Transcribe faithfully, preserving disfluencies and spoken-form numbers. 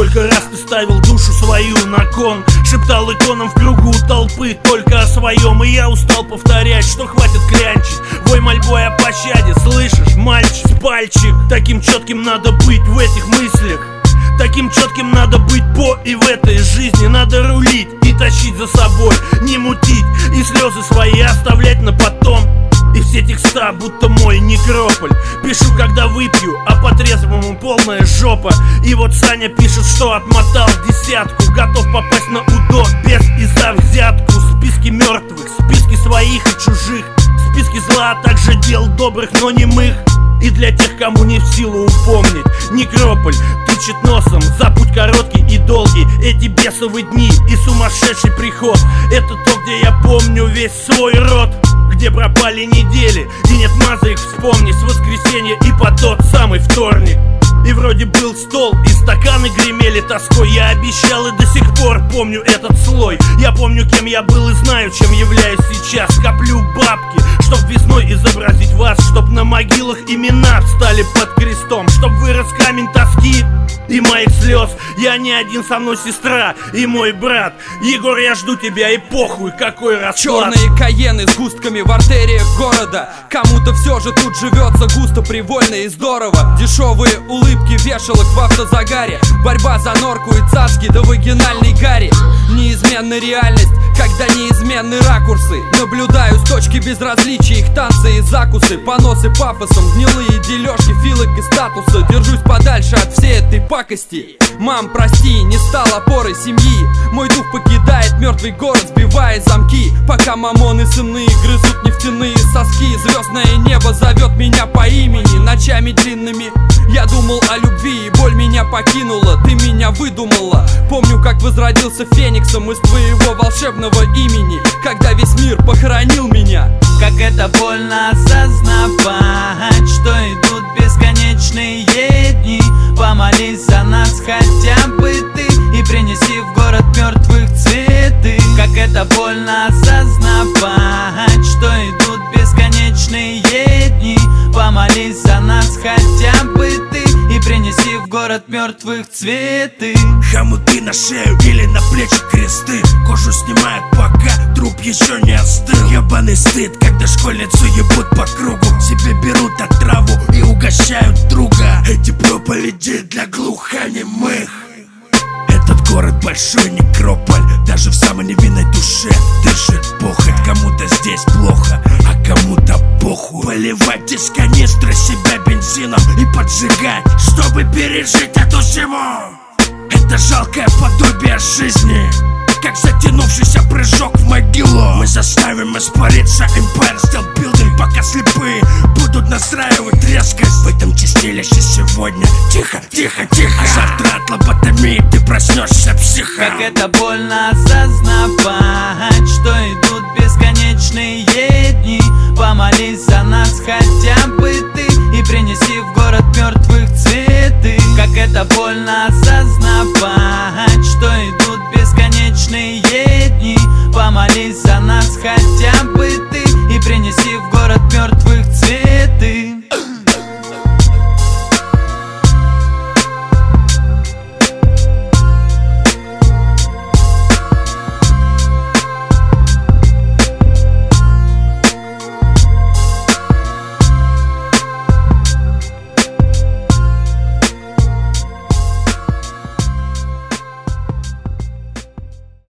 Сколько раз ты ставил душу свою на кон, шептал иконам в кругу толпы только о своем. И я устал повторять, что хватит клянчить. Вой мольбой о пощаде, слышишь, мальчик, пальчик. Таким четким надо быть в этих мыслях, таким четким надо быть по и в этой жизни. Надо рулить и тащить за собой, не мутить и слезы свои оставлять на потом. И все текста будто мой некрополь. Пишу, когда выпью, а по-трезвому полная жопа. И вот Саня пишет, что отмотал десятку, готов попасть на УДО без и за взятку. Списки мертвых, списки своих и чужих, списки зла, а также дел добрых, но немых. И для тех, кому не в силу упомнить, некрополь тычет носом за путь короткий и долгий. Эти бесовые дни и сумасшедший приход — это то, где я помню весь свой род, где пропали недели и нет мазы их вспомнить. С воскресенья и по тот самый вторник. И вроде был стол, и стаканы гремели тоской. Я обещал и до сих пор помню этот слой. Я помню, кем я был и знаю, чем являюсь сейчас. Коплю бабки, чтоб весной изобразить вас, чтоб на могилах имена встали под крестом, чтоб вырос камень тоски и моих слез. Я не один, со мной сестра и мой брат. Егор, я жду тебя, и похуй, какой расклад. Черные каены с густками в артериях города. Кому-то все же тут живется густо, привольно и здорово. Дешевые улыбки вешалок в автозагаре, борьба за норку и цацки до вагинальной гари. Неизменная реальность, когда неизменны ракурсы. Наблюдаю с точки безразличия их танцы и закусы, поносы пафосом, гнилые дележки филок и статуса. Держусь подальше от всей этой пакости. Мам, прости, не стал опорой семьи. Мой дух покидает мертвый город, сбивая замки, пока мамоны сыны грызут нефтяные соски. Звездное небо зовет меня по имени. Ночами длинными я думал о любви, и боль меня покинула, ты меня выдумала. Помню, как возродился фениксом из твоего волшебного имени, когда весь мир похоронил меня. Как это больно осознавать, что идут бесконечные дни. Помолись за нас хотя бы ты и принеси в город мертвых цветы. Как это больно осознавать, что идут бесконечные дни. Помолись за нас хотя бы ты и принеси в город мертвых цветы. Хомуты на шею или на плечи кресты, кожу снимают, пока труп еще не остыл. Ебаный стыд, когда школьницу ебут по кругу, себе берут отраву и угощают друга. Эти проповеди для глухонемых. Этот город большой некрополь, даже в самой невинной душе дышит похоть. Кому-то здесь плохо, а кому-то похуй. Поливать из канистры себя бензином и поджигать, чтобы пережить эту зиму. Это жалкое подобие жизни, как затянувшийся прыжок в могилу. Мы заставим испариться Empire State Building, пока слепые будут настраивать резкость в этом чистилище сегодня. Тихо, тихо, тихо, а завтра от лоботомии ты проснешься психом. Как это больно осознавать, что идут бесконечные дни. Помолись за нас хотя